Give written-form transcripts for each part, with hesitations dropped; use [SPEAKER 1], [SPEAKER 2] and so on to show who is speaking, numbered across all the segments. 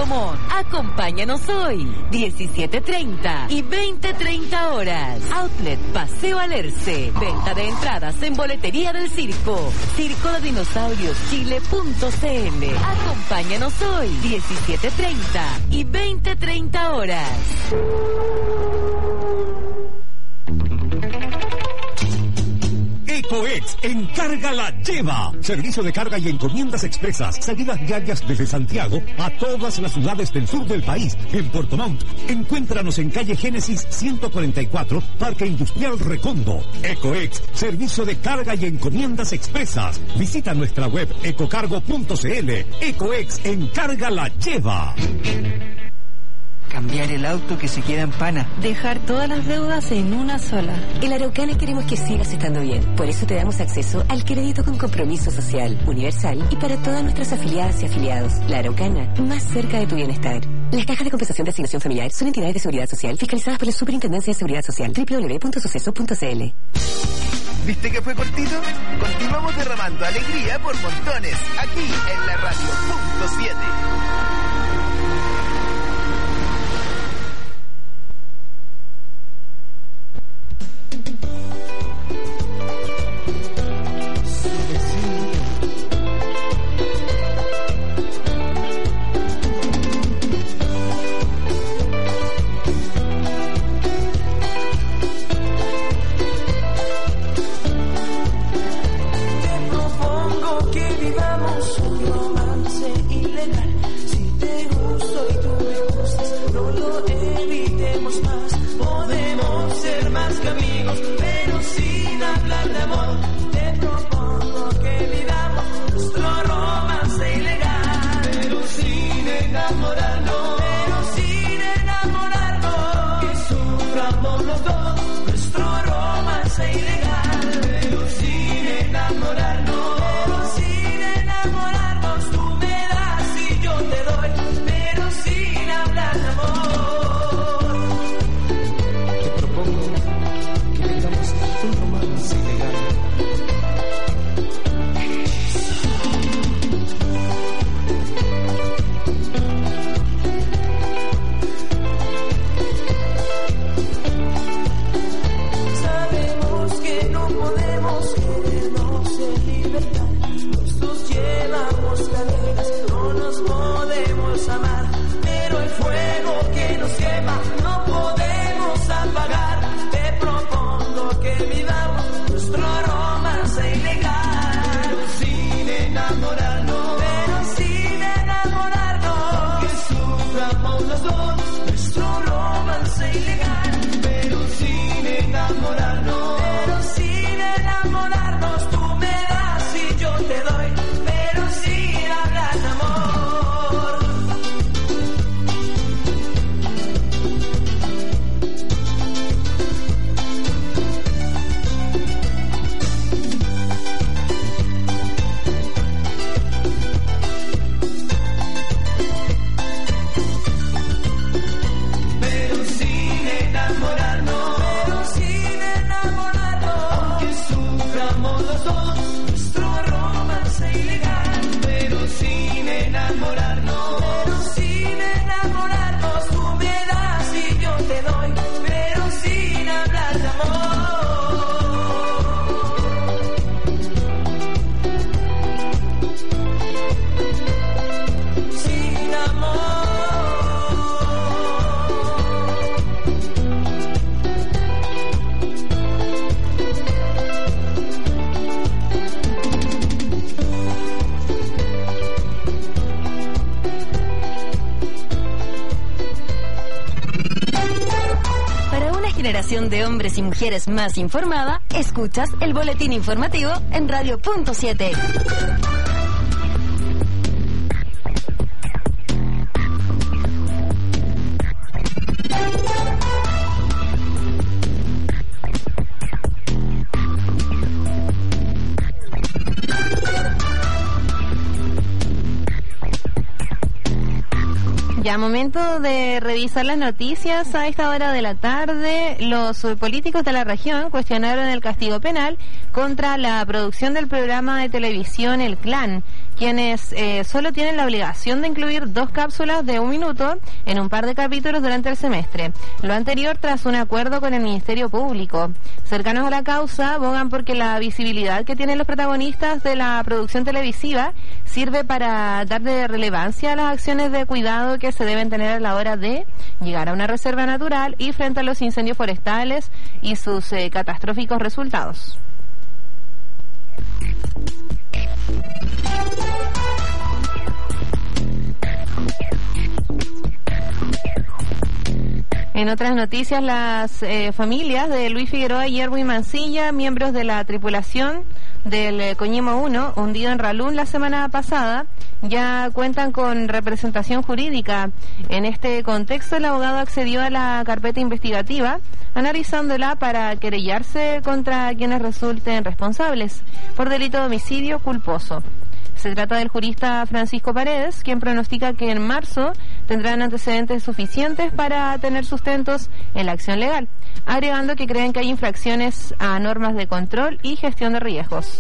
[SPEAKER 1] Puerto Montt. Acompáñanos hoy, 17:30 y 20:30 horas. Outlet Paseo Alerce. Venta de entradas en boletería del circo. circodedinosaurioschile.cl. Acompáñanos hoy, 17:30 y 20:30 horas.
[SPEAKER 2] Ecoex encarga la lleva. Servicio de carga y encomiendas expresas. Salidas diarias desde Santiago a todas las ciudades del sur del país. En Puerto Montt, encuéntranos en calle Génesis 144, Parque Industrial Recondo. Ecoex, servicio de carga y encomiendas expresas. Visita nuestra web ecocargo.cl. Ecoex encarga la lleva.
[SPEAKER 3] Cambiar el auto que se queda en pana.
[SPEAKER 4] Dejar todas las deudas en una sola.
[SPEAKER 5] En la Araucana queremos que sigas estando bien. Por eso te damos acceso al crédito con compromiso social, universal y para todas nuestras afiliadas y afiliados. La Araucana, más cerca de tu bienestar. Las cajas de compensación de asignación familiar son entidades de seguridad social fiscalizadas por la Superintendencia de Seguridad Social. www.suceso.cl.
[SPEAKER 6] ¿Viste que fue cortito? Continuamos derramando alegría por montones, aquí en la radio .7.
[SPEAKER 4] De hombres y mujeres más informada, escuchas el boletín informativo en Radio .7.
[SPEAKER 7] Ya, momento de revisar las noticias. A esta hora de la tarde, los políticos de la región cuestionaron el castigo penal contra la producción del programa de televisión El Clan, quienes solo tienen la obligación de incluir 2 cápsulas de 1 minuto en un par de capítulos durante el semestre. Lo anterior tras un acuerdo con el Ministerio Público. Cercanos a la causa, abogan porque la visibilidad que tienen los protagonistas de la producción televisiva sirve para darle relevancia a las acciones de cuidado que se deben tener a la hora de llegar a una reserva natural y frente a los incendios forestales y sus catastróficos resultados. En otras noticias, las familias de Luis Figueroa y Erwin Mancilla, miembros de la tripulación del Coñemo 1, hundido en Ralún la semana pasada, ya cuentan con representación jurídica. En este contexto, el abogado accedió a la carpeta investigativa, analizándola para querellarse contra quienes resulten responsables por delito de homicidio culposo. Se trata del jurista Francisco Paredes, quien pronostica que en marzo tendrán antecedentes suficientes para tener sustentos en la acción legal, agregando que creen que hay infracciones a normas de control y gestión de riesgos.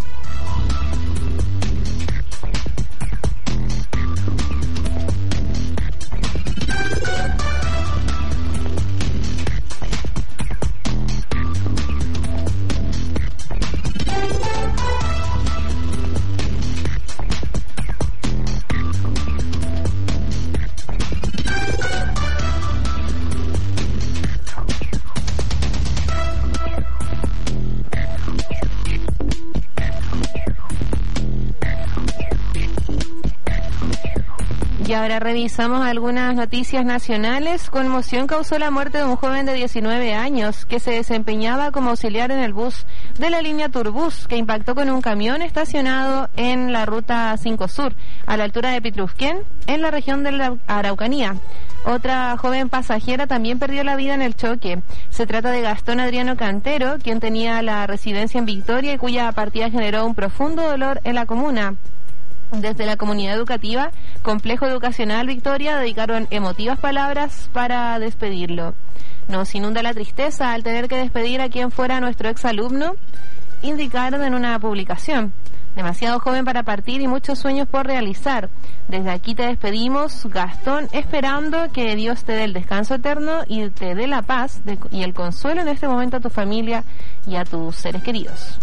[SPEAKER 7] Y ahora revisamos algunas noticias nacionales. Conmoción causó la muerte de un joven de 19 años que se desempeñaba como auxiliar en el bus de la línea Turbus, que impactó con un camión estacionado en la ruta 5 Sur, a la altura de Pitrufquén, en la región de la Araucanía. Otra joven pasajera también perdió la vida en el choque. Se trata de Gastón Adriano Cantero, quien tenía la residencia en Victoria y cuya partida generó un profundo dolor en la comuna. Desde la comunidad educativa Complejo Educacional Victoria dedicaron emotivas palabras para despedirlo. Nos inunda la tristeza al tener que despedir a quien fuera nuestro exalumno, indicaron en una publicación. Demasiado joven para partir y muchos sueños por realizar. Desde aquí te despedimos, Gastón, esperando que Dios te dé el descanso eterno y te dé la paz y el consuelo en este momento a tu familia y a tus seres queridos.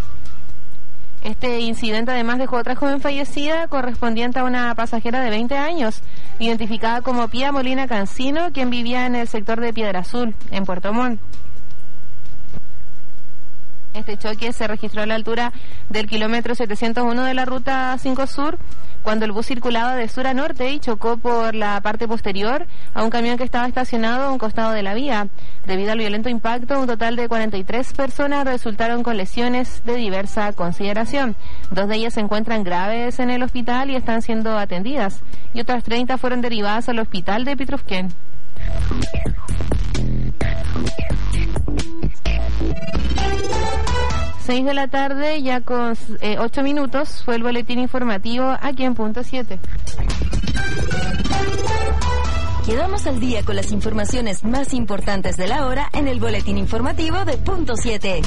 [SPEAKER 7] Este incidente además dejó otra joven fallecida correspondiente a una pasajera de 20 años, identificada como Pía Molina Cancino, quien vivía en el sector de Piedra Azul, en Puerto Montt. Este choque se registró a la altura del kilómetro 701 de la ruta 5 Sur, cuando el bus circulaba de sur a norte y chocó por la parte posterior a un camión que estaba estacionado a un costado de la vía. Debido al violento impacto, un total de 43 personas resultaron con lesiones de diversa consideración. 2 de ellas se encuentran graves en el hospital y están siendo atendidas, y otras 30 fueron derivadas al hospital de Pitrufquén. 6 de la tarde, ya con 8 minutos, fue el boletín informativo aquí en Punto 7.
[SPEAKER 4] Quedamos al día con las informaciones más importantes de la hora en el boletín informativo de Punto 7.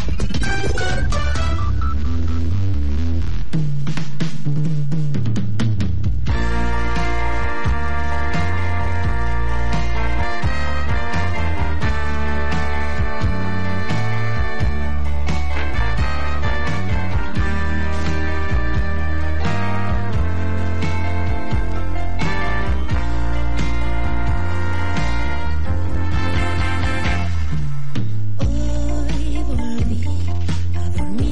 [SPEAKER 8] Hoy volví a dormir.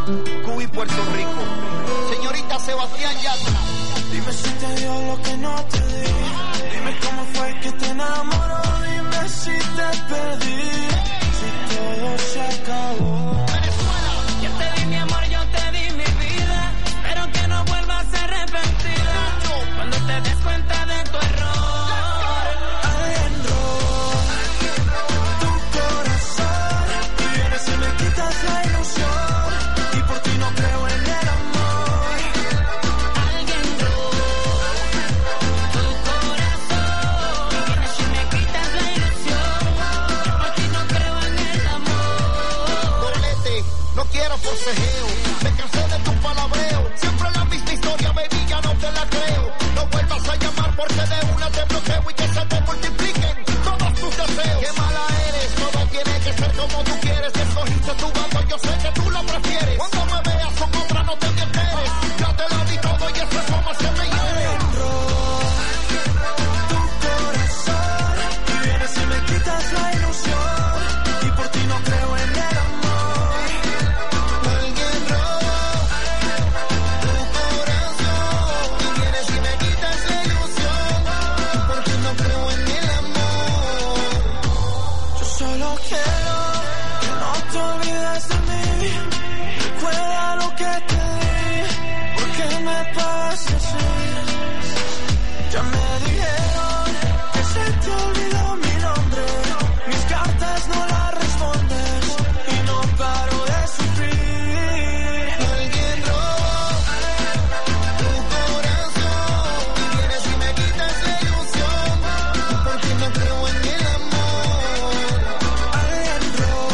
[SPEAKER 8] Cuba y Puerto Rico. Señorita Sebastián Yatra.
[SPEAKER 9] Dime si te dio lo que no te di. Dime cómo fue que te enamoró. Dime si te perdí. Si todo se acabó.
[SPEAKER 8] Venezuela.
[SPEAKER 9] Yo te di mi amor, yo te di mi vida. Espero que no vuelvas a arrepentir. Cuando te des cuenta de tu error. Alguien robó tu corazón. Y vienes y me quitas la ilusión. Y por ti no creo en el amor. Alguien robó tu corazón. Y vienes y me quitas la ilusión. Y por ti no creo en el amor.
[SPEAKER 8] Doblete, no quiero forcejeo. Me cansé de tu palabreo. Siempre la misma historia, baby, ya no te la creo. No vuelvas a llamar porque de una te bloqueo y que se te multipliquen todos tus deseos. Qué mala eres, todo tiene que ser como tú quieres. Escogiste tu bando, yo sé que tú lo prefieres. Cuando me veas con otra no te me enteres. Ya te lo di todo y eso es lo más que me hiere.
[SPEAKER 9] Tu corazón. Y vienes y me quitas la ilusión. Y por ti no creo en el amor.
[SPEAKER 8] Alguien robó tu corazón. Y vienes y me quitas la ilusión. Porque no creo en el amor.
[SPEAKER 9] Yo solo quiero que no te olvides de mí. Recuerda lo que te di. ¿Por qué me pasa así? Ya me dijeron que se te olvidó mi nombre. Mis cartas no las respondes. Y no paro de sufrir.
[SPEAKER 8] Alguien robó tu corazón. Y vienes y me quitas la ilusión. Porque no creo en el amor.
[SPEAKER 9] Alguien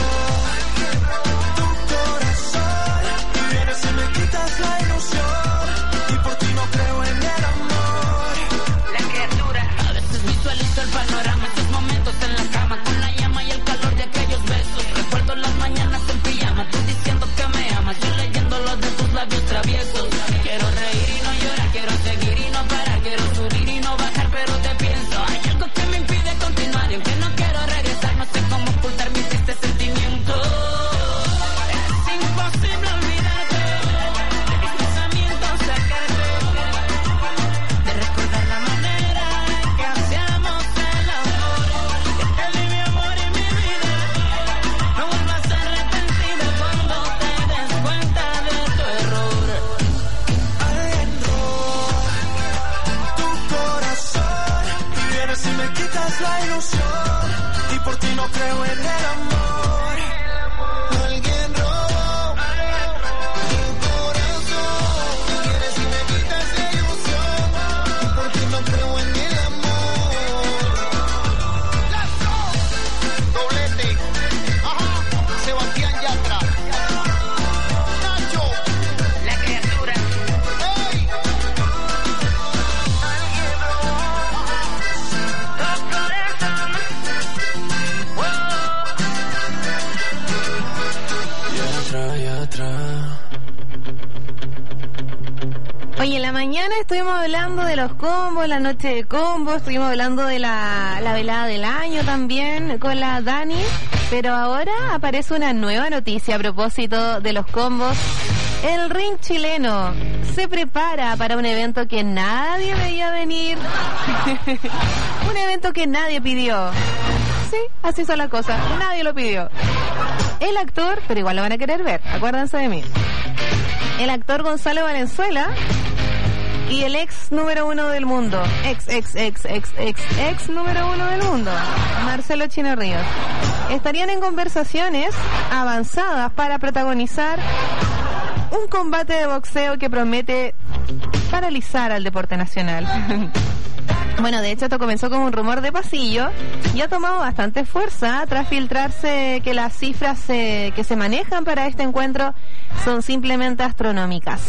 [SPEAKER 9] robó tu corazón. Y vienes y me quitas la ilusión. Y por ti no creo en el amor.
[SPEAKER 10] La criatura. A veces visualizo el panorama, esos momentos en la cama con la llama y el calor de aquellos besos. Recuerdo las mañanas en pijama, tú diciendo que me amas, yo leyendo los de tus labios traviesos. Quiero reír y no llorar, quiero seguir y no parar, quiero subir y no bajar, pero te pienso. Hay algo que me impide continuar y aunque no quiero regresar, no sé cómo ocultar mis tristes sentimientos. Es imposible olvidarte de mis pensamientos, sacarte de recordar la manera en que hacíamos el amor. Que te di mi amor y mi vida. No vuelvas a arrepentirte cuando te des cuenta de tu error.
[SPEAKER 9] Alguien robó tu corazón. Y vienes y me quitas la ilusión. Y por ti no creo en el amor.
[SPEAKER 8] Alguien robó tu corazón. Y vienes y me quitas la ilusión. Porque no creo en el amor. Let's go. Doblete. Ajá. Sebastián Yatra. Nacho.
[SPEAKER 10] La criatura.
[SPEAKER 8] Hey.
[SPEAKER 9] Y atrás.
[SPEAKER 7] Oye, en la mañana estuvimos hablando de los combos, la noche de combos, estuvimos hablando de la velada del año también con la Dani, pero ahora aparece una nueva noticia a propósito de los combos. El ring chileno se prepara para un evento que nadie veía venir, un evento que nadie pidió. Sí, así son las cosas, nadie lo pidió. El actor, pero igual lo van a querer ver, acuérdense de mí. El actor Gonzalo Valenzuela y el ex número uno del mundo, ex número uno del mundo, Marcelo Chino Ríos, estarían en conversaciones avanzadas para protagonizar un combate de boxeo que promete paralizar al deporte nacional. Bueno, de hecho esto comenzó como un rumor de pasillo y ha tomado bastante fuerza tras filtrarse que las cifras que se manejan para este encuentro son simplemente astronómicas.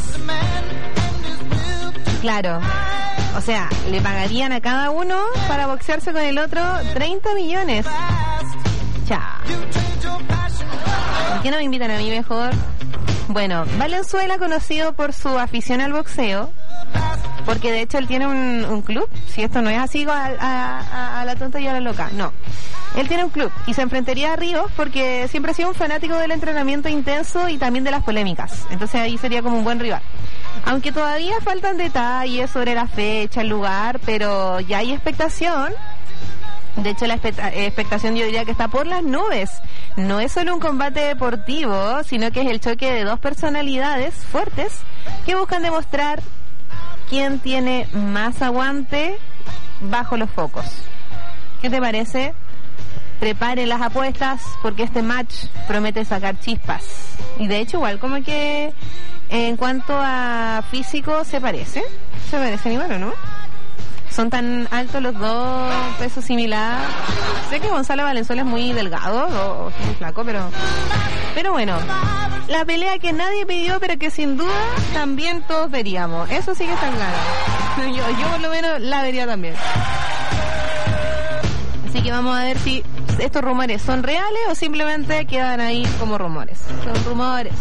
[SPEAKER 7] Claro, o sea, le pagarían a cada uno para boxearse con el otro 30 millones. Chao. ¿Por qué no me invitan a mí mejor? Bueno, Valenzuela, conocido por su afición al boxeo, porque de hecho él tiene un club, si esto no es así a la tonta y a la loca, no. Él tiene un club y se enfrentaría a Ríos porque siempre ha sido un fanático del entrenamiento intenso y también de las polémicas. Entonces ahí sería como un buen rival. Aunque todavía faltan detalles sobre la fecha, el lugar, pero ya hay expectación. De hecho, la expectación yo diría que está por las nubes. No es solo un combate deportivo, sino que es el choque de dos personalidades fuertes que buscan demostrar quién tiene más aguante bajo los focos. ¿Qué te parece? Preparen las apuestas porque este match promete sacar chispas. Y de hecho igual como que en cuanto a físico se parecen igual, ¿o no? Son tan altos los dos, pesos similar. Sé que Gonzalo Valenzuela es muy delgado o muy flaco, pero bueno, la pelea que nadie pidió pero que sin duda también todos veríamos. Eso sí que está claro. Yo por lo menos la vería también. Así que vamos a ver si estos rumores son reales o simplemente quedan ahí como rumores. Son rumores.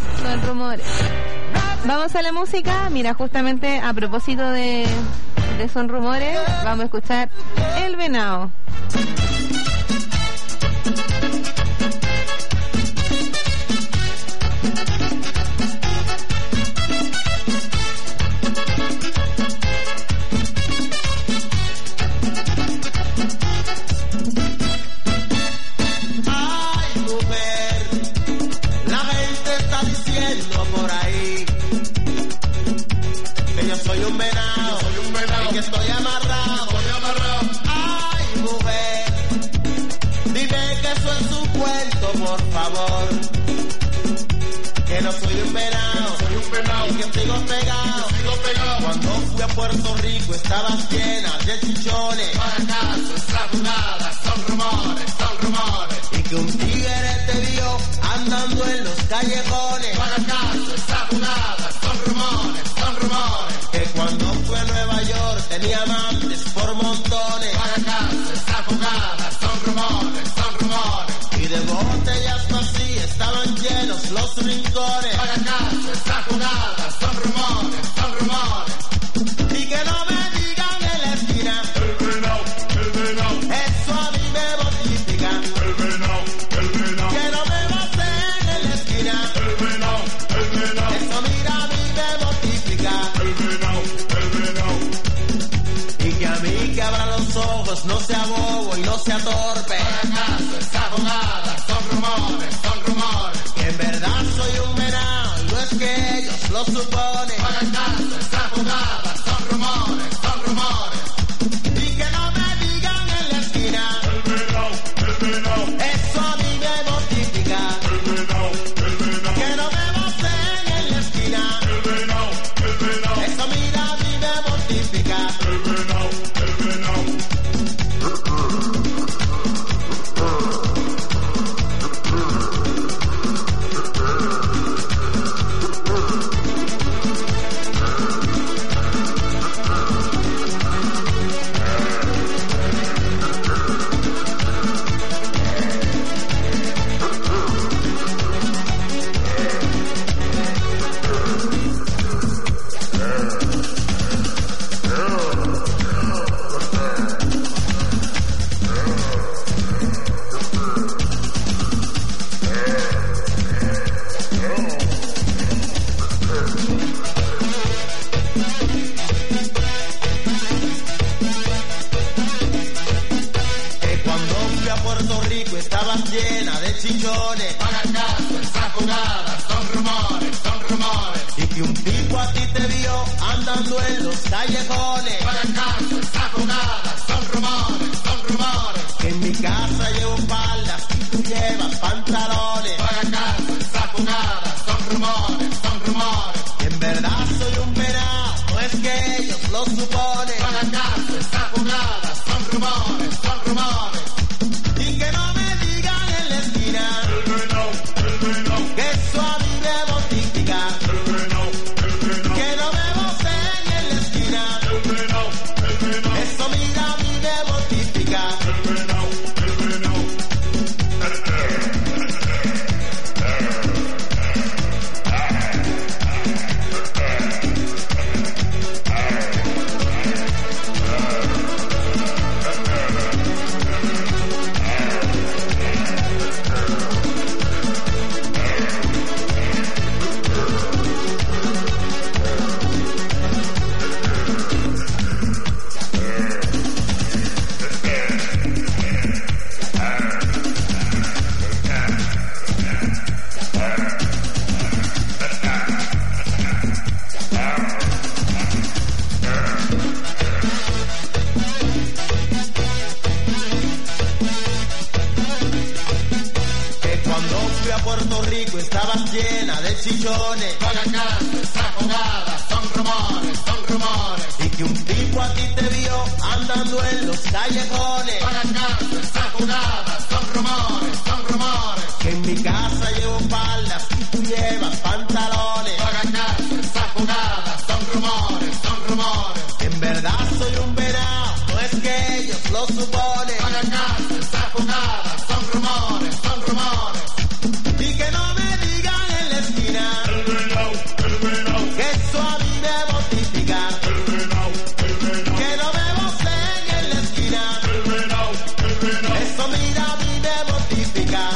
[SPEAKER 7] Vamos a la música. Mira, justamente a propósito de son rumores, vamos a escuchar El Venado.
[SPEAKER 8] Soy un venado, y que estoy amarrado. Ay, mujer, dime que eso es un cuento, por favor. Que no soy un venado, y que sigo pegado. Cuando fui a Puerto Rico estabas llena de chichones. Para acaso esa jugada son rumores. Y que un tigre te vio andando en los callejones. Para acaso esa jugada son rumores. Que cuando fue a Nueva York tenía amantes por montones. Para acaso esa jugada son rumores. Y de botellas vacías estaban llenos los rincones. Para acaso esa jugada son rumores. Y que no me digan en la esquina. El venado. Eso a mí me mortifica. El venado. Que no me maten en la esquina. El venado. Eso mira a mí me mortifica. Y que a mí que abra los ojos, no sea bobo y no sea torpe. Para acaso esa jugada son rumores. Que en verdad soy un venado y no es que ellos lo suponen. Para acaso esa jugada son rumores. Y que no me digan en la esquina. El venado. Eso a mí me mortifica. El venado. Que no me maten en la esquina. El venado. Eso mira a mí me mortifica. El venado. Llena de chichones. Para acaso esa jugada son rumores. Y que un tipo a ti te vio andando en los callejones. Para acaso esa jugada son rumores. Que en mi casa llevo faldas y tú llevas pantalones. Para acaso esa jugada son rumores. Que en verdad soy un venado, no es que ellos lo suponen. Para acaso esa jugada son rumores. Y que no me digan en la esquina. El venado. Que eso a mí me mortifica. El venado. Que no me boten en la esquina. El venado. Eso mira a mí me mortifica. El venado.
[SPEAKER 11] fui a Puerto Rico, estaba llena de chichones.
[SPEAKER 8] Guayacaste, esa jugada, son rumores, son rumores.
[SPEAKER 11] Y que un tipo a ti te vio andando en los callejones.
[SPEAKER 8] Guayacaste, esa jugada, son rumores, son rumores.
[SPEAKER 11] Que en mi casa llevo faldas y tú llevas pantalones.
[SPEAKER 8] Guayacaste, esa jugada, son rumores, son rumores.
[SPEAKER 11] En verdad soy un venado, no es que ellos lo suponen.
[SPEAKER 8] Guayacaste, esa jugada, son rumores, son rumores.
[SPEAKER 11] Y que no me digan en la esquina que eso a mí me mortifica. Que no me vocen en la esquina, eso mira a mí me mortifica.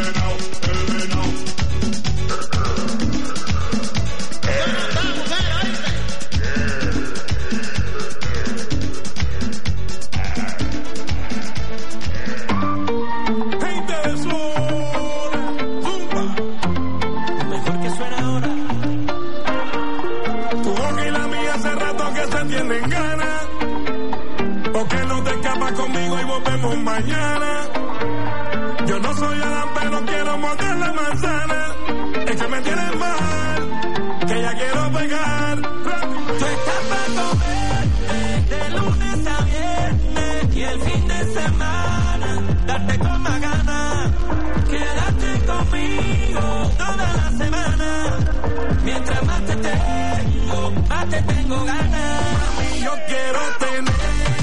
[SPEAKER 12] Mañana, yo no soy Adán, pero quiero morder la manzana. Es que me tienes mal, que ya quiero pegar.
[SPEAKER 9] Tú estás para comer de lunes a viernes y el fin de semana darte con más ganas. Quédate conmigo toda la semana. Mientras más te tengo ganas.
[SPEAKER 12] Mami, yo quiero tenerte.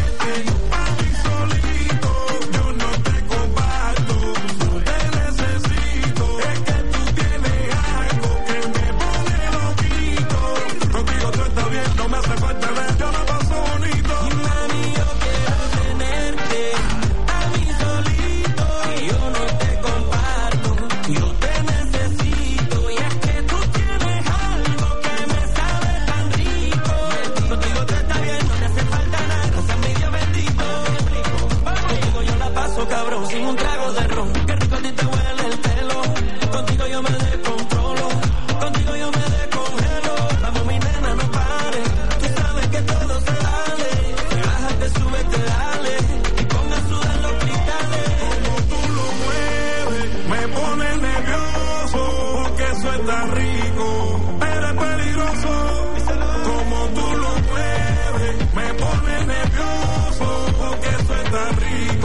[SPEAKER 9] Cabrón, sin un trago de ron, qué rico a ti te huele el pelo. Contigo yo me descontrolo, contigo yo me descongelo. Vamos mi nena, no pares, tú sabes que todo se vale. Te bajas, te subes, te dale, y ponga a sudar los cristales.
[SPEAKER 12] Como tú lo mueves, me pones nervioso, porque eso está rico, pero es peligroso. Como tú lo mueves, me pones nervioso, porque eso está rico.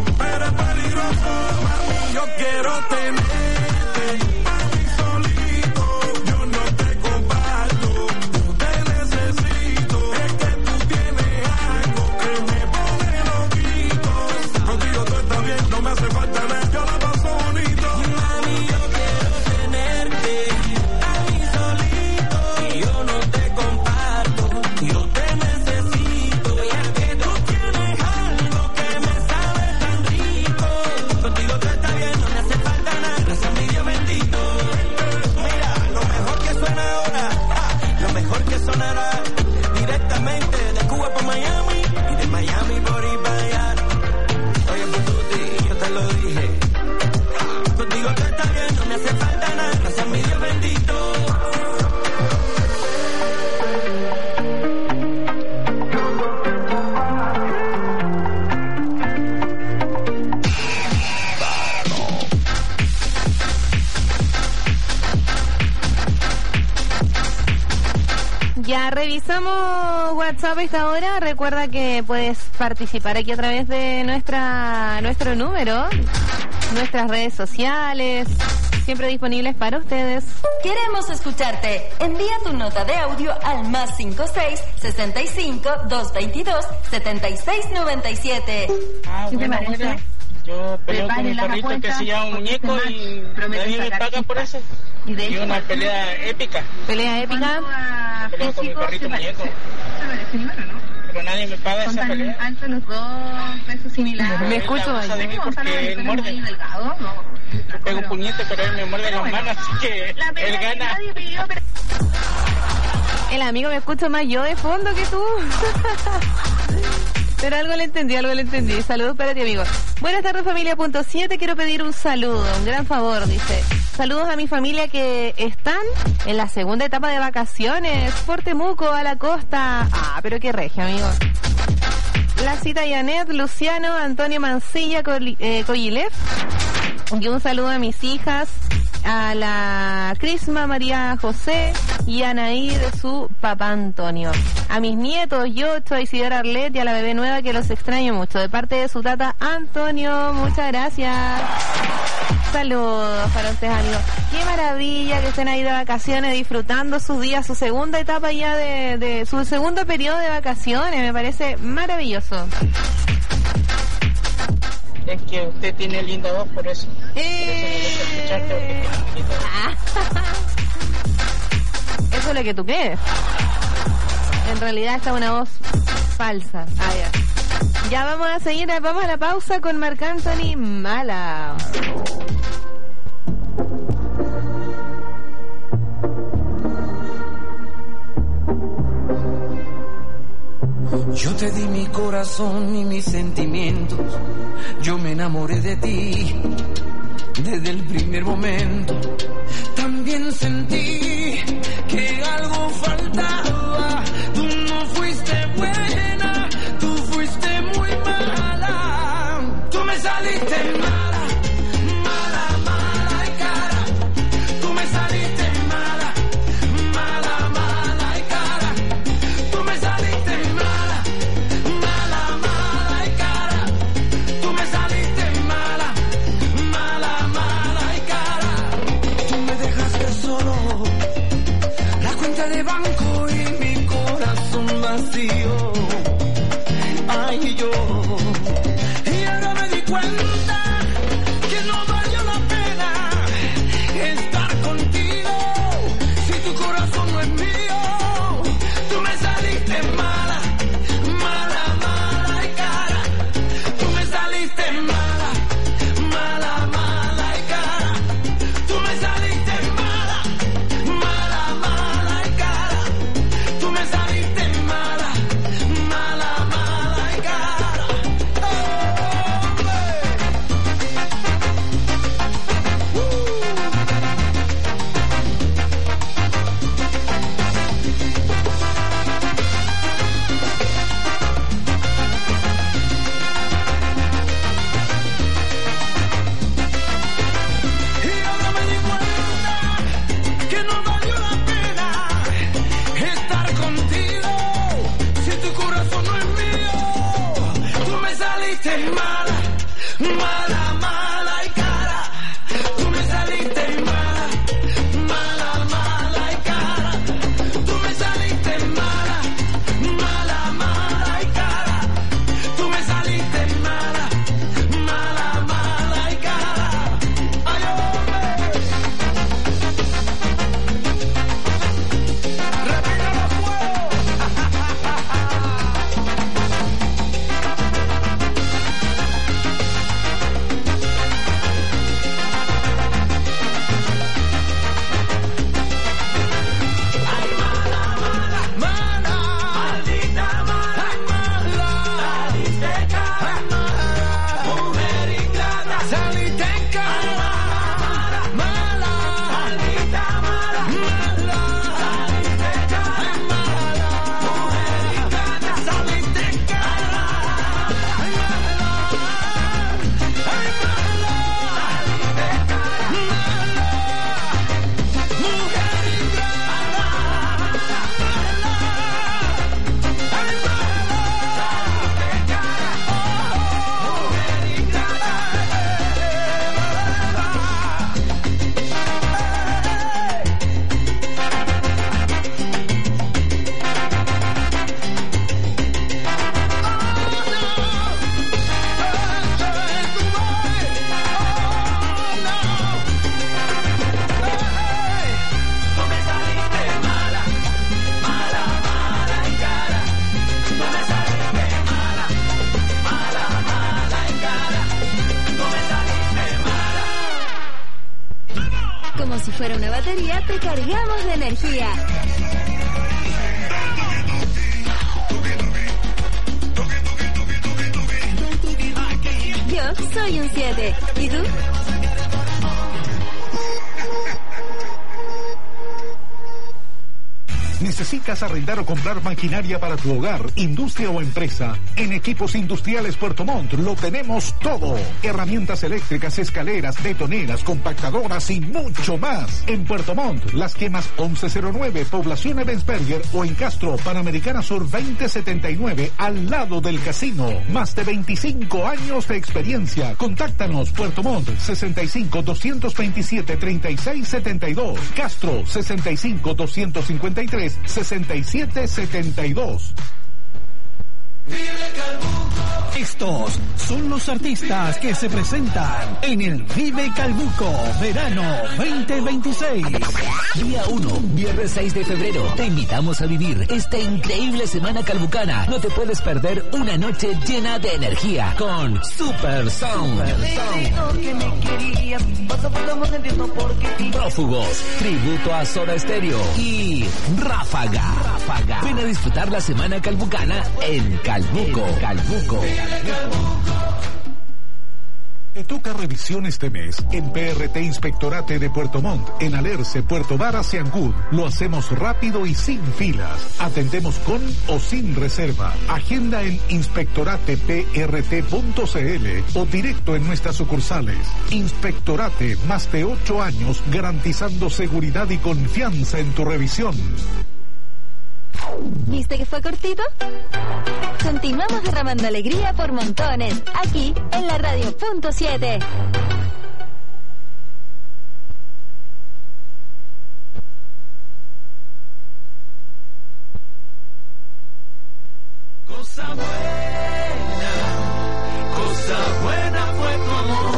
[SPEAKER 12] Mami, yo quiero tenerte a mí solito. Yo no te comparto, yo te necesito. Es que tú tienes algo que me pone loquito. Contigo todo está bien, no me hace falta nada, yo la paso bonito.
[SPEAKER 9] Mami, yo quiero tenerte a mí solito. Y yo no te comparto, yo te necesito. Y es que tú tienes algo que me sabe tan rico. Contigo todo está bien, no me hace falta nada, gracias a mi Dios bendito. Mira, lo mejor que suena ahora, lo mejor que sonará, directamente de Cuba para Miami, y de Miami por ir para allá. Oye, Pututi, yo te lo dije, contigo todo está bien, no me hace falta nada, gracias a mi Dios bendito.
[SPEAKER 7] Ya revisamos WhatsApp a esta hora. Recuerda que puedes participar aquí a través de nuestro número, nuestras redes sociales, siempre disponibles para ustedes.
[SPEAKER 4] Queremos escucharte. Envía tu nota de audio al +56 65 222 7697.
[SPEAKER 13] ¿Qué te parece? Yo peleo con mi perrito que se llama Muñeco y nadie me paga por eso. Y una pelea épica.
[SPEAKER 7] ¿Pelea épica?
[SPEAKER 13] Peleo con mi perrito Muñeco. Pero nadie me paga esa pelea.
[SPEAKER 14] Altos los dos, pesos similares.
[SPEAKER 7] Me escucho ahí.
[SPEAKER 13] De mí porque él muerde. Yo pego un puñete, pero él me muerde las manos, así que él gana.
[SPEAKER 7] El amigo me escucho más yo de fondo que tú. Pero algo le entendí. Saludos para ti, amigo. Buenas tardes, familia.7. Quiero pedir un saludo, un gran favor, dice. Saludos a mi familia que están en la segunda etapa de vacaciones por Temuco, a la costa. Ah, pero qué regio, amigo. La cita Janet, Luciano, Antonio Mancilla, Coyilev. Y un saludo a mis hijas, a la Crisma María José y a Anaí de su papá Antonio. A mis nietos, Yocho, a Isidora Arlet y a la bebé nueva que los extraño mucho. De parte de su tata Antonio, muchas gracias. Saludos para ustedes, amigos. Qué maravilla que estén ahí de vacaciones disfrutando sus días, su segunda etapa ya de su segundo periodo de vacaciones. Me parece maravilloso.
[SPEAKER 13] Es que usted tiene linda voz, por eso.
[SPEAKER 7] Eso es lo que tú crees. En realidad está una voz falsa. Ya vamos a seguir, vamos a la pausa con Marc Anthony, Mala.
[SPEAKER 15] Yo te di mi corazón y mis sentimientos, yo me enamoré de ti desde el primer momento. También sentí que algo faltaba, tú no fuiste buena, tú fuiste muy mala, tú me saliste mala, mala, mala y cara, tú me saliste mala, mala, mala y cara, tú me saliste mala, mala, mala y cara, tú me saliste mala, mala, mala y cara, tú me dejaste solo, la cuenta de banco y mi corazón vacío, ay yo, y ahora me di cuenta que no valió la pena estar contigo, si tu corazón no es mío, tú me saliste mala, mala, mala y cara, tú me saliste mala, mala, mala y cara, tú me saliste mala, mala, mala y cara, tú me saliste mala, mala, mala y cara. Y ahora me di cuenta que no valió la pena estar contigo, si tu corazón no es mío, tú me saliste mala, mala, mala y cara, tú me saliste mala, mala, mala y cara, tú me saliste mala, mala, mala y cara, tú me saliste mala, mala, mala y cara, ay hombre, repito los fuegos.
[SPEAKER 4] Como si fuera una batería, te cargamos de energía. Yo soy un 7. ¿Y tú?
[SPEAKER 2] ¿Necesitas arrendar o comprar maquinaria para tu hogar, industria o empresa? En Equipos Industriales Puerto Montt lo tenemos todo. Herramientas eléctricas, escaleras, betoneras, compactadoras y mucho más. En Puerto Montt, Las Quemas 1109, Población Ebensberger, o en Castro, Panamericana Sur 2079, al lado del casino. Más de 25 años de experiencia. Contáctanos. Puerto Montt 65 227 3672. Castro 65 253 6772.
[SPEAKER 16] Estos son los artistas que se presentan en el Vive Calbuco Verano 2026.
[SPEAKER 17] Día 1, viernes 6 de febrero. Te invitamos a vivir esta increíble semana calbucana. No te puedes perder una noche llena de energía con Super Sound. Prófugos, tributo a Soda Stereo y Ráfaga. Ven a disfrutar la semana calbucana en Calbuco.
[SPEAKER 2] Te toca revisión este mes en PRT Inspectorate de Puerto Montt, en Alerce, Puerto Varas y Ancud. Lo hacemos rápido y sin filas. Atendemos con o sin reserva. Agenda en inspectorateprt.cl o directo en nuestras sucursales. Inspectorate, más de 8 años garantizando seguridad y confianza en tu revisión.
[SPEAKER 4] ¿Viste que fue cortito? Continuamos derramando alegría por montones, aquí en la Radio Punto 7.
[SPEAKER 11] Cosa buena fue tu amor.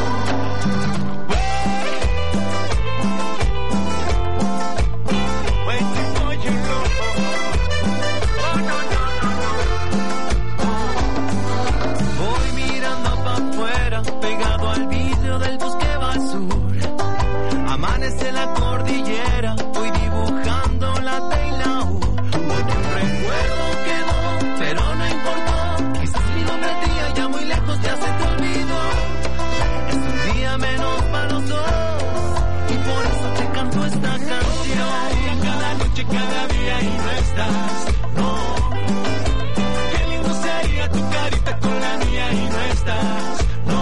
[SPEAKER 11] Pegado al vidrio del bus que va al sur. Amanece la cordillera, voy dibujando la T y la U. Porque un recuerdo quedó, pero no importó. Quizás mi nombre tía ya muy lejos ya se te olvidó. Es un día menos para los dos y por eso te canto esta canción. Cada noche, cada día y no estás, no. Qué lindo sería tu carita con la mía y no estás.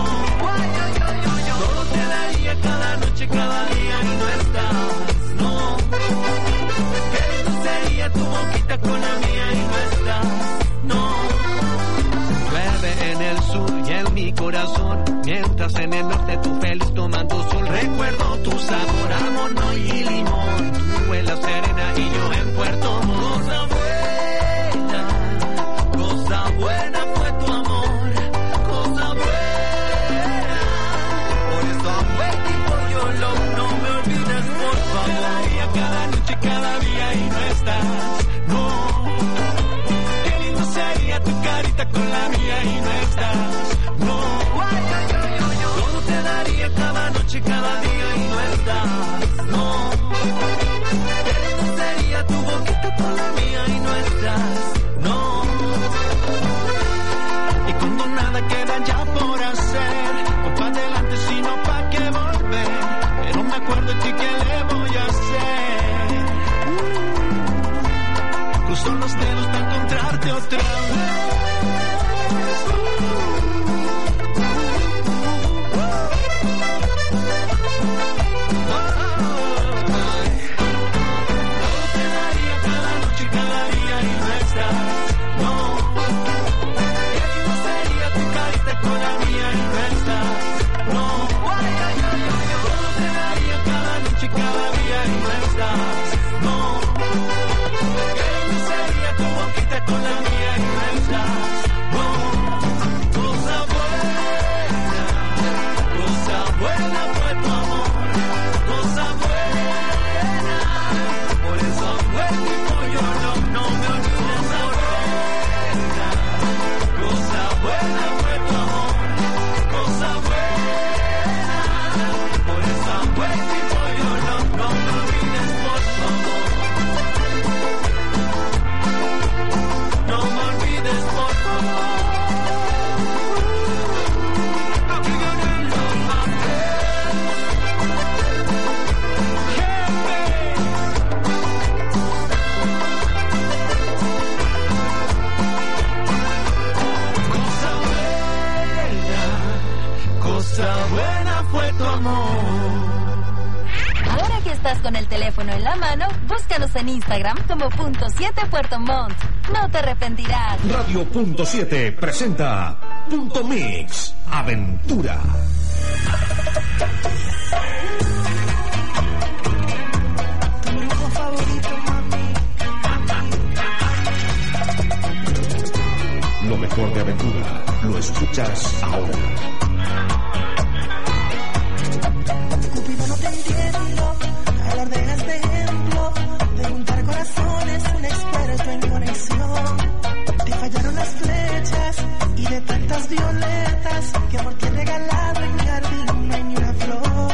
[SPEAKER 11] Cada noche, cada día y no estás, no. Qué lindo sería tu boquita con la mía y no estás, no. Llueve en el sur y en mi corazón, mientras en el norte tú feliz tomando sol. Recuerdo tu sabor a mono y limón, tú en la Serena y yo en Puerto Montt. Cosa buena fue tu amor, cosa buena. Por eso no me olvides, por favor. Cada noche, cada día y no estás, no. Qué lindo sería tu carita con la mía y no estás, no. Todo te daría cada noche, cada día y no estás, no. Qué lindo sería tu boquita con la mía y no estás, no. Y cuando nada queda ya por hacer, pues pa' adelante sino pa' que volver. No me acuerdo de ti, ¿qué le voy a hacer? Cruzo los dedos para encontrarte otra vez. Todo te daría cada noche, cada día y no estás, no. Qué lindo sería tu carita con la mía y no estás, no. Cada día y no estás, no. Qué lindo sería tu boquita con la mía y no estás, no. Cosa buena fue tu amor, cosa buena. Por eso fue tipo yo, no me olvides ahora. Cosa buena fue tu amor, cosa buena. Por eso fue tipo yo, no me olvides, por favor.
[SPEAKER 4] estás con el teléfono en la mano, búscanos en Instagram como .7 Puerto Montt. No te arrepentirás.
[SPEAKER 2] Radio Punto 7 presenta Punto Mix Aventura. Lo mejor de Aventura lo escuchas ahora.
[SPEAKER 11] Cupido no te entiendo, hablar de este ejemplo, de juntar corazones, un experto en conexión. Te fallaron las flechas y de tantas violetas que amor te he regalado en mi jardín no hay ni una flor.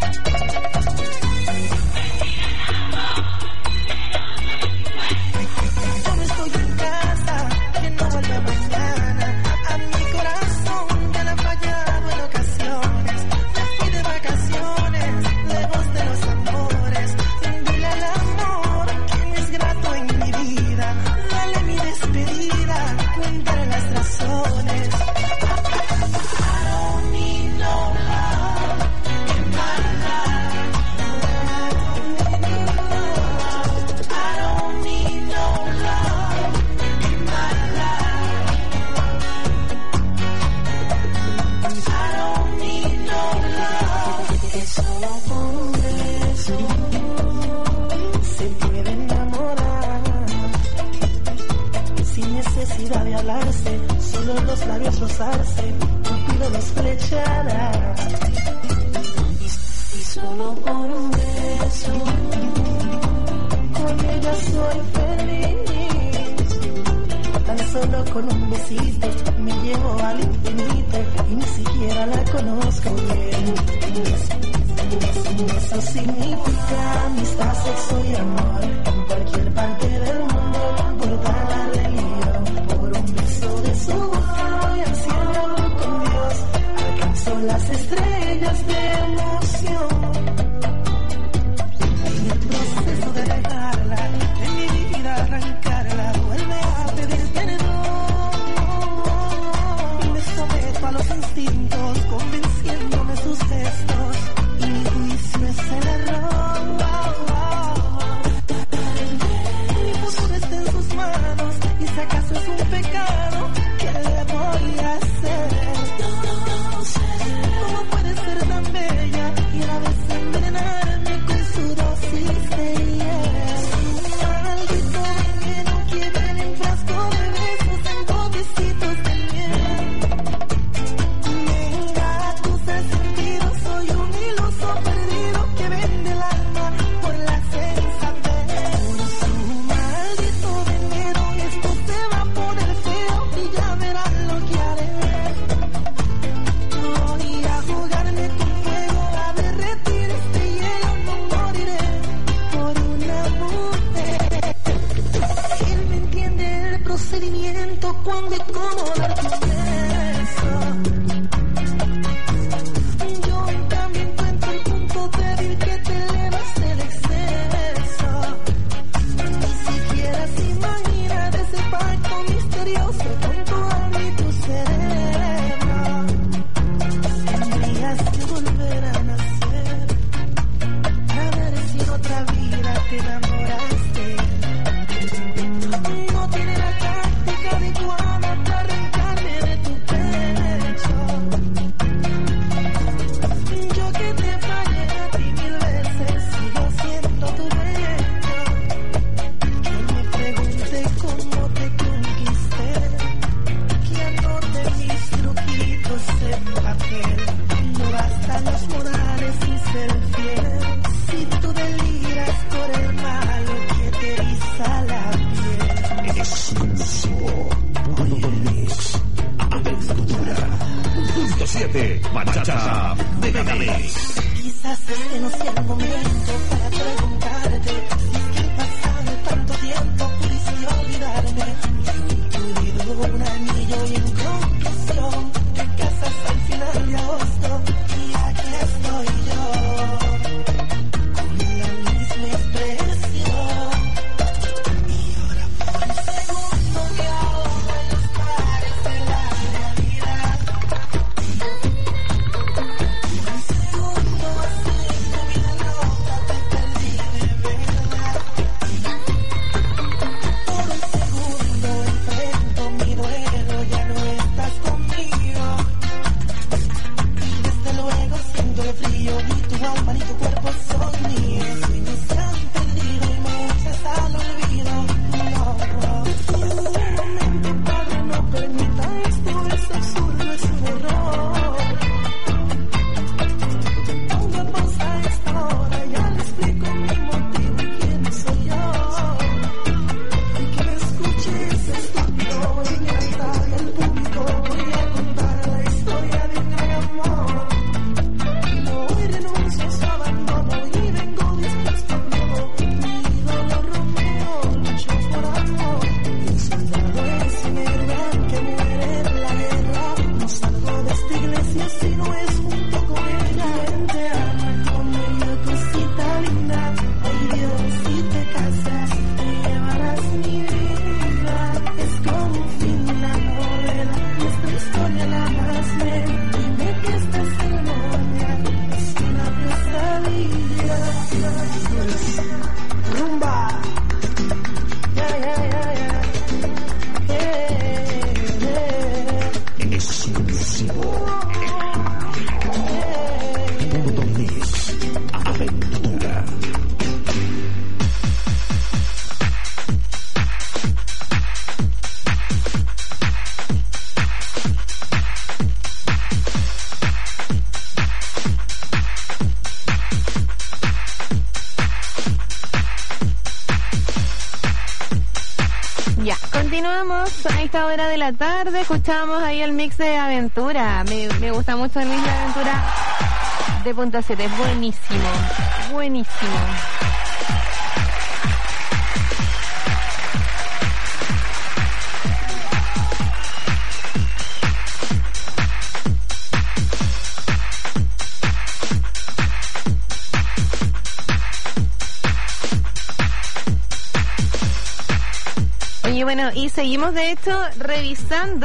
[SPEAKER 11] Yo no estoy en casa, que no vuelve mañana. A mi corazón ya le ha fallado en ocasiones. Me fui de vacaciones, lejos de los amores. Dile al amor que es grato en mi vida. Dale mi despedida, cuéntale las razones. I don't need no love in my life. I don't need no love in my life. I don't need no love. Es solo por un beso se puede enamorar, sin necesidad de hablarse, solo los labios rozarse, Cupido los flechará. Y solo por un beso con ella soy feliz. Tan solo con un besito me llevo al infinito y ni siquiera la conozco bien. Eso significa amistad, sexo y amor en cualquier parte del mundo, no importa la religión. Por un beso de su boca voy al cielo con Dios, alcanzo las estrellas de emoción. En el proceso de dejarla, de mi vida arrancarla, vuelve a pedir perdón. Me someto a los instintos, convenciéndome sus gestos, y mi juicio es el error. Mi futuro está en sus manos, y si acaso es un pecado, ¿qué le voy a hacer? ¿Cómo puede ser tan bella y a la vez envenenarme con su dosis de hiel? Maldito veneno que viene en frasco de besos, en botecitos de miel. Me engatusa el sentido, soy un iluso perdido que vende el alma por la sensatez. Por su maldito veneno esto se va a poner feo y ya verán lo que haré. Voy a jugarme con fuego, a derretir este hielo, no moriré por una mujer. Él me entiende el procedimiento cuando y cómo darte un beso. Yo en cambio encuentro el punto débil que te elevas el exceso. Ni siquiera se imagina de ese pacto misterioso con tu alma y tu cerebro. Tendrías que volver a nacer para ver si en otra vida te enamoraste. No tiene la táctica adecuada para arrancarme de tu pecho. Yo que te fallé a ti 1000 veces, sigo siendo tu dueño. Que me pregunte cómo te conquisté, que anote mis truquitos en papel. No bastan los modales y ser fiel, si tú deliras por el malo que te eriza la piel.
[SPEAKER 2] Exclusivo. Punto Mix Aventura. Punto 7 Bachata de Megamix.
[SPEAKER 11] Quizás este no sea el momento para preguntarte si es que pasado tanto tiempo pudiste olvidarme. Incluido un anillo y en conclusión te casas al final de agosto y aquí estoy yo con la misma expresión. Y ahora por un segundo me ahogo en los mares de la realidad. Por un segundo así tu vida loca te perdí. ahora ya le explico mi motivo y quién soy yo. Y que me escuches estúpido y me atrae el público. Voy a contar la historia de un gran amor. Y hoy renuncio a su abandono y vengo dispuesto a todo. Mi ídolo Romeo luchó por amor. El soldado es un héroe que muere en la guerra. No salgo de esta iglesia si no es junto con ella. Te amo como ella, cosita linda. Ay Dios, si te casas, te llevarás mi vida. Es como un fin, una novela. Nuestra historia la más bella. Dime que esta ceremonia es una pesadilla. Rumba. Yeah, yeah, yeah, yeah.
[SPEAKER 2] Exclusivo. Mundo Mix. Aventura.
[SPEAKER 7] Ya, continuamos a esta hora de la tarde. Escuchamos ahí el mix de Aventura. Me gusta mucho el mix de Aventura de Punto 7. Es buenísimo. Buenísimo. Y bueno, y seguimos de hecho revisando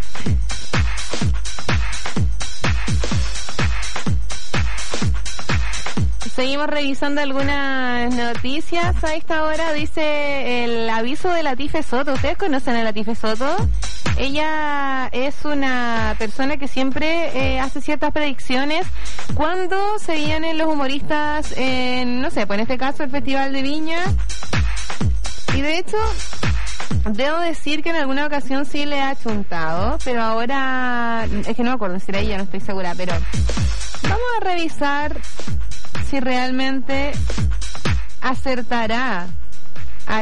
[SPEAKER 7] algunas noticias a esta hora. Dice el aviso de Latife Soto. ¿Ustedes conocen a Latife Soto? Ella es una persona que siempre hace ciertas predicciones cuando se vienen los humoristas en, no sé, pues en este caso el Festival de Viña. Y de hecho debo decir que en alguna ocasión sí le ha chuntado, pero ahora es que no me acuerdo si era ella, no estoy segura, pero vamos a revisar si realmente acertará a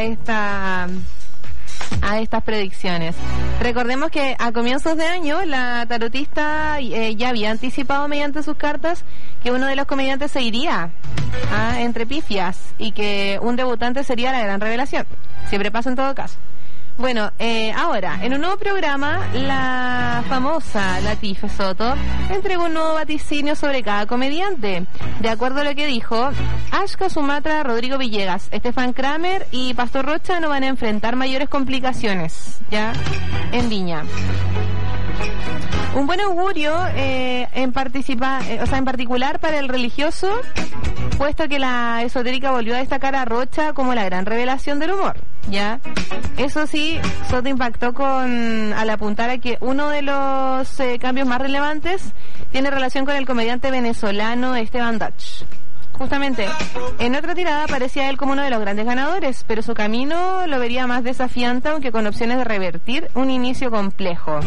[SPEAKER 7] estas predicciones. Recordemos que a comienzos de año la tarotista ya había anticipado mediante sus cartas que uno de los comediantes se iría entre pifias y que un debutante sería la gran revelación. Siempre pasa en todo caso. Bueno, ahora, en un nuevo programa, la famosa Latife Soto entregó un nuevo vaticinio sobre cada comediante. De acuerdo a lo que dijo, Ashka Sumatra, Rodrigo Villegas, Estefan Kramer y Pastor Rocha no van a enfrentar mayores complicaciones, ya, en Viña. Un buen augurio en particular para el religioso, puesto que la esotérica volvió a destacar a Rocha como la gran revelación del humor, ¿ya? Eso sí, Soto impactó al apuntar a que uno de los cambios más relevantes tiene relación con el comediante venezolano Esteban Dutch. Justamente, en otra tirada aparecía él como uno de los grandes ganadores, pero su camino lo vería más desafiante, aunque con opciones de revertir un inicio complejo.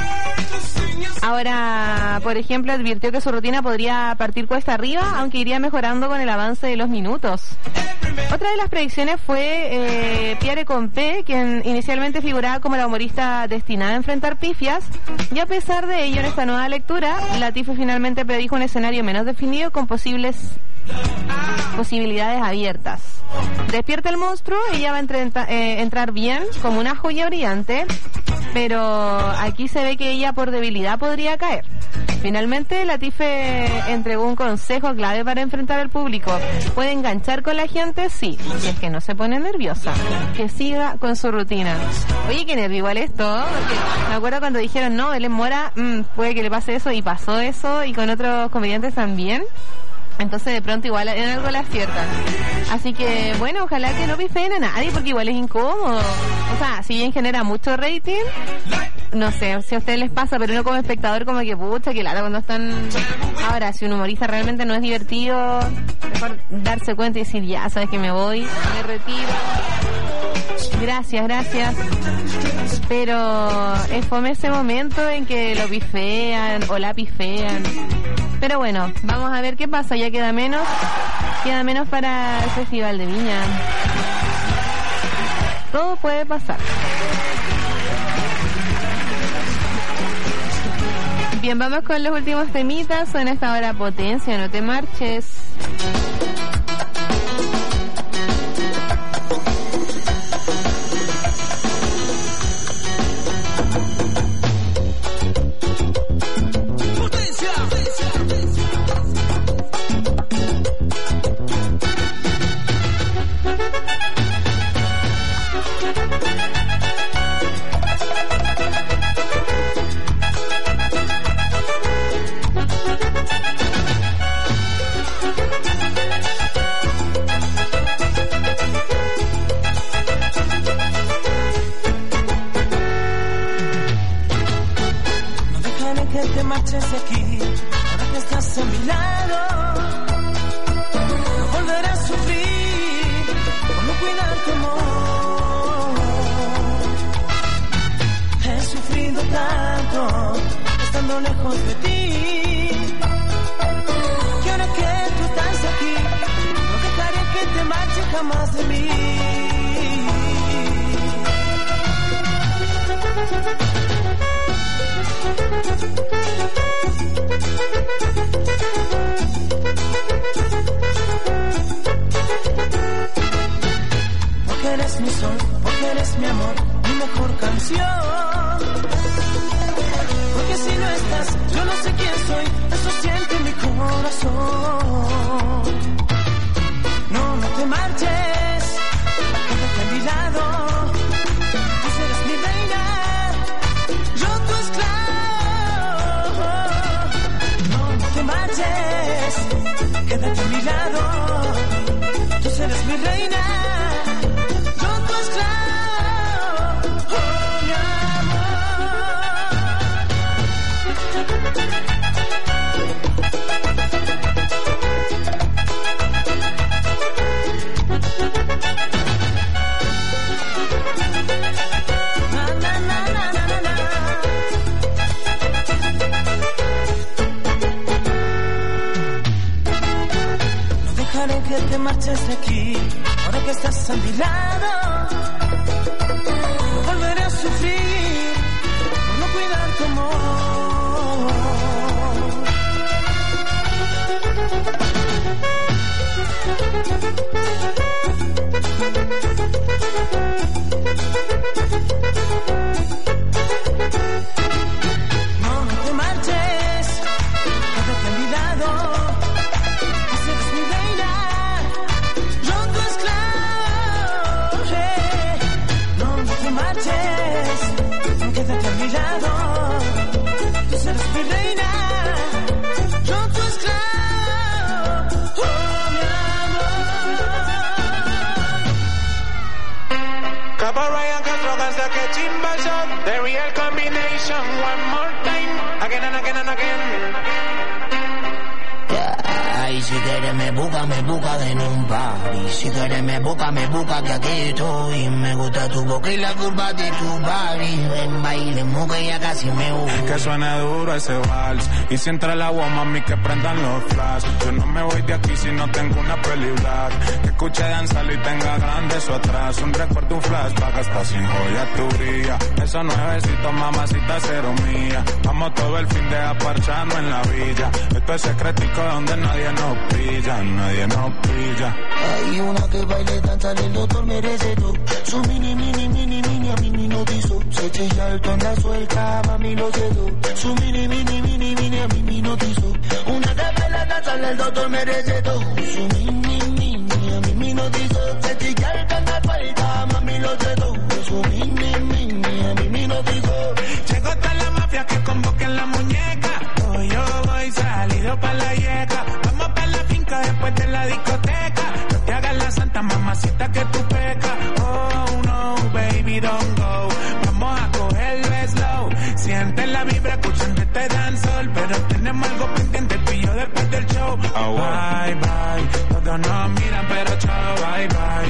[SPEAKER 7] Ahora, por ejemplo, advirtió que su rutina podría partir cuesta arriba, aunque iría mejorando con el avance de los minutos. Otra de las predicciones fue Pierre Compé, quien inicialmente figuraba como la humorista destinada a enfrentar pifias, y a pesar de ello, en esta nueva lectura, Latife finalmente predijo un escenario menos definido con posibilidades abiertas. Despierta el monstruo, ella va a entrar bien, como una joya brillante, pero aquí se ve que ella por debilidad podría caer. Finalmente, Latife entregó un consejo clave para enfrentar al público. ¿Puede enganchar con la gente? Sí, y es que no se pone nerviosa, que siga con su rutina. Oye, qué nervio igual esto, porque me acuerdo cuando dijeron, no, Belén Mora, puede que le pase eso, y pasó eso, y con otros comediantes también. Entonces de pronto igual en algo la aciertan. Así que bueno, ojalá que no pifeen a nadie, porque igual es incómodo. O sea, si bien genera mucho rating, no sé si a ustedes les pasa, pero uno como espectador como que pucha, que lata cuando están... Ahora, si un humorista realmente no es divertido, mejor darse cuenta y decir, ya, sabes que me voy, me retiro. Gracias. Pero es fome ese momento en que lo pifean o la pifean. Pero bueno, vamos a ver qué pasa. Ya queda menos para el Festival de Viña. Todo puede pasar. Bien, vamos con los últimos temitas. Son esta hora Potencia, no te marches.
[SPEAKER 11] Aquí, ahora que estás a mi lado, no volveré a sufrir por no cuidar tu amor. He sufrido tanto estando lejos de ti, que ahora que tú estás aquí, no dejaré que te marches jamás de mí. Porque eres mi sol, porque eres mi amor, mi mejor canción. Porque si no estás, yo no sé quién soy, eso siente mi corazón. No, no te marches, quédate a mi lado. Tú serás mi reina, yo tu esclavo. No, no te marches, quédate a mi lado. Tú serás mi reina. Que te marches de aquí, ahora que estás a mi lado, no volveré a sufrir por no cuidar tu amor. No, no te marches, quédate a mi lado. Quédate a mi lado, tú serás mi reina, yo tu esclavo, oh mi amor.
[SPEAKER 18] Cabo Ryan Castro hasta que chimba shot, the real combination, one more time, again and again and again.
[SPEAKER 19] Y si quieres me busca en un party. Si quieres me busca que aquí estoy. Me gusta tu boca y la curva de tu body. Ven bailemos que ya casi me voy.
[SPEAKER 18] Que suene duro ese vals. Y si entra el agua, mami, que prendan los flash. Yo no me voy de aquí si no tengo una peli black. Que escuche danzar y tenga grande eso atrás. Un recuerdo, un flashback hasta sin joya tu brilla. Esos nuevecitos, mamacita, cero mía. Vamos todo el fin de aparchando en la villa. Esto es secretico donde nadie nos pilla, nadie nos pilla.
[SPEAKER 19] Hay una que baile, danza, el doctor merece todo. Su mini, a mí no quiso. Se chilla alto, anda suelta, mami lo cedo. Su mini, a mí no quiso. Una que baila, danza, el doctor merece todo. Su mini, a mí no quiso. Se chilla alto, anda suelta, mami lo cedo. Su mini, a mí no quiso.
[SPEAKER 18] Llegó hasta la mafia que convoquen la muñeca. Hoy yo voy salido pa' la yeca. Vamos pa' la finca después de la discoteca. No te hagas la santa mamacita que tú pecas. Oh no, baby, don't go. Vamos a cogerlo slow. Siente la vibra escuchando este dancehall. Pero tenemos algo pendiente tú y yo después del show. Oh, bye, bye. Todos nos miran pero chao, bye, bye. Conmigo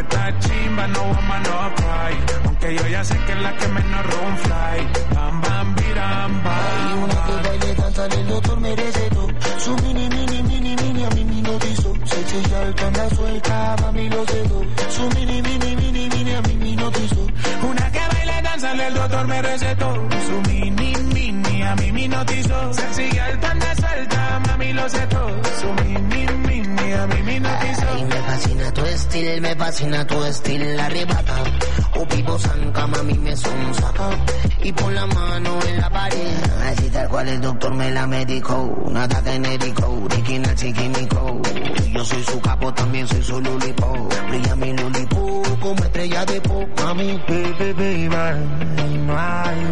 [SPEAKER 18] está chimba, no woman no cry. Aunque yo ya sé que es la que menos room fly. Bam, bam, biram, bam.
[SPEAKER 19] Hay una que baile, danza, el doctor merece todo. Su mini, mini, mini, mini, a mí me notizó. Se chilla alto, anda suelta, mami lo cedo. Su mini, mini, mini, mini, a mí me notizó.
[SPEAKER 18] Una que baile, danza, el doctor merece todo. Su mini, mini, a mí me notizó. Se sigue alto, anda suelta, mami lo sé todo. Su mini, mini, a mí me notizó.
[SPEAKER 19] Ay, me fascina tu estilo, arrebata. O vivo zanca, mami me sonsaca. Y pon la mano en la pared. Así tal cual el doctor me la medicó. Nada genérico, original chiquinico. Yo soy su capo, también soy su lulipo. Brilla mi lulipo como estrella de pop. Mami, baby, baby, no hay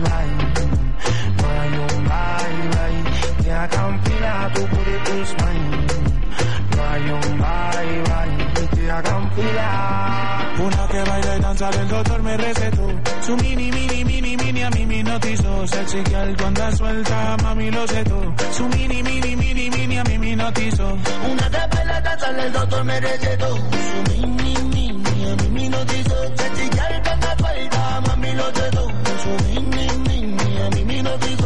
[SPEAKER 19] un bye. Que haga un fila, tu purito es mine. No hay un bye, que haga un fila.
[SPEAKER 18] Una que baila y danza, el doctor me recetó. Su mini, mini, mini, mini, a mí me notizó. Sexy que alto anda suelta, mami lo sé todo. Su mini, mini, mini, mini, a mí me notizó.
[SPEAKER 19] Una que baila y danza, el doctor me recetó. Su mini, mini, a mí me notizó. Sexy que alto anda suelta, mami lo sé todo. Su mini, mini, a mí me notizó.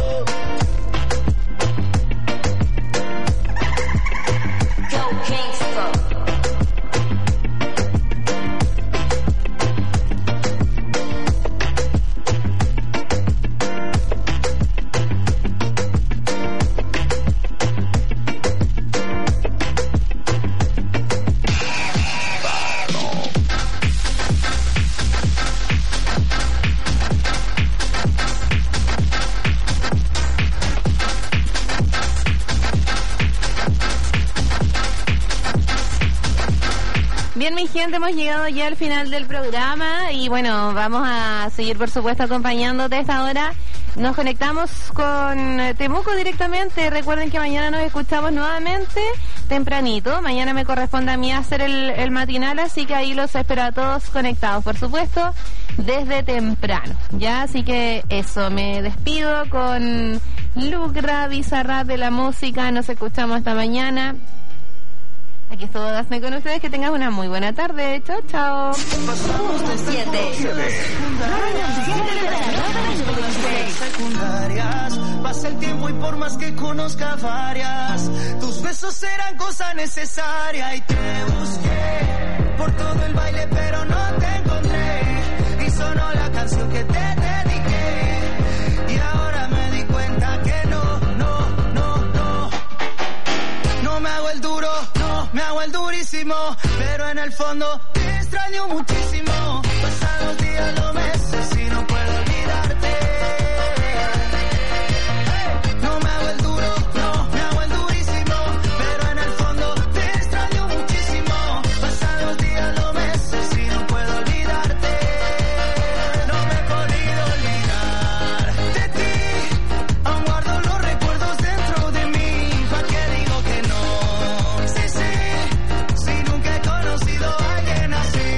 [SPEAKER 7] Bien, mi gente, hemos llegado ya al final del programa y bueno, vamos a seguir por supuesto acompañándote a esta hora. Nos conectamos con Temuco directamente. Recuerden que mañana nos escuchamos nuevamente tempranito. Mañana me corresponde a mí hacer el matinal, así que ahí los espero a todos conectados, por supuesto, desde temprano. Ya, así que eso, me despido con Lucra Bizarrap de la música. Nos escuchamos hasta mañana. Aquí estuvo Dafne con ustedes, que tengas una muy buena tarde. Chao, chao.
[SPEAKER 11] Secundarias, pasa el tiempo y por más que conozca varias, tus besos eran cosa necesaria y te busqué por todo el baile pero no te encontré y sonó la canción que te dediqué y ahora me di cuenta que no me hago el duro, no me hago el durísimo, pero en el fondo te extraño muchísimo. Pasan los días, los meses y no puedo olvidarte. No me hago el duro, no me hago el durísimo, pero en el fondo te extraño muchísimo. Pasan los días, los meses y no puedo olvidarte. No me he podido olvidar de ti, aún guardo los recuerdos dentro de mí. ¿Pa' qué digo que no? Si nunca he conocido a alguien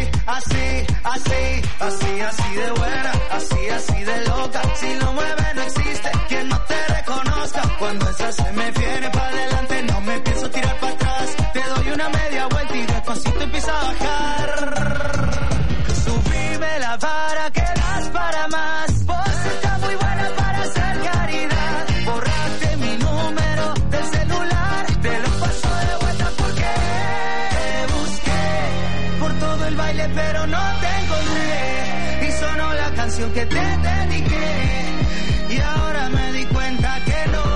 [SPEAKER 11] así de buena, así de loca. Si lo mueve no existe quien no te reconozca. Cuando esa se me viene para adelante no me pienso tirar para atrás. Te doy una media vuelta y despacito empieza a bajar. Subime la vara que das para más. Vos estás muy buena para hacer caridad. Borraste mi número del celular, te lo paso de vuelta porque te busqué por todo el baile pero no te encontré y sonó la canción que te dediqué y ahora me di cuenta que no.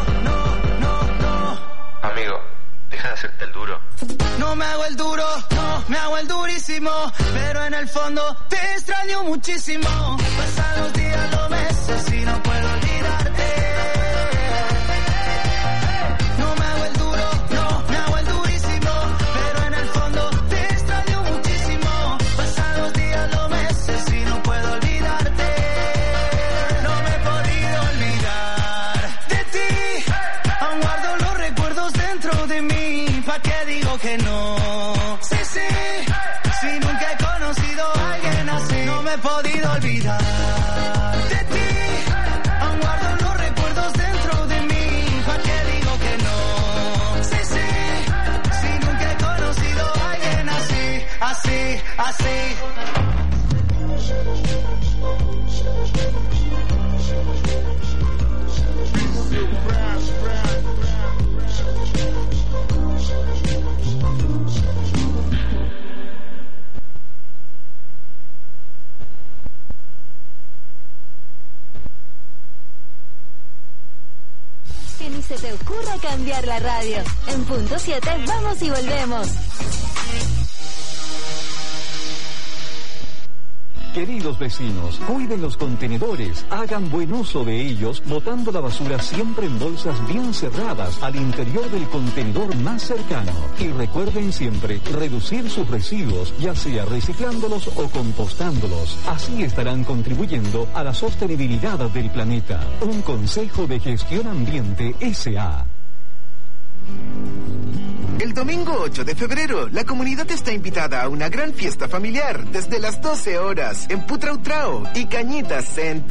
[SPEAKER 20] Amigo, deja de hacerte el duro.
[SPEAKER 11] No me hago el duro, no me hago el durísimo, pero en el fondo te extraño muchísimo. Pasan los días, los meses y no puedo olvidarte. No me hago el duro, no me hago el durísimo, pero en el fondo te extraño muchísimo. Pasan los días, los meses y no puedo olvidarte. No me he podido olvidar de ti, aún guardo los recuerdos dentro de mí. ¿Pa' qué digo que no? Sí, si nunca he conocido a alguien así. No me he podido olvidar de ti, aún guardo los recuerdos dentro de mí. ¿Pa' qué digo que no? Sí, si nunca he conocido a alguien así.
[SPEAKER 4] te ocurra cambiar la radio. En punto 7 vamos y volvemos.
[SPEAKER 2] Queridos vecinos, cuiden los contenedores, hagan buen uso de ellos, botando la basura siempre en bolsas bien cerradas al interior del contenedor más cercano. Y recuerden siempre reducir sus residuos, ya sea reciclándolos o compostándolos. Así estarán contribuyendo a la sostenibilidad del planeta. Un consejo de Gestión Ambiente S.A.
[SPEAKER 6] El domingo 8 de febrero, la comunidad está invitada a una gran fiesta familiar desde las 12 horas en Putrautrao y Cañitas Cent.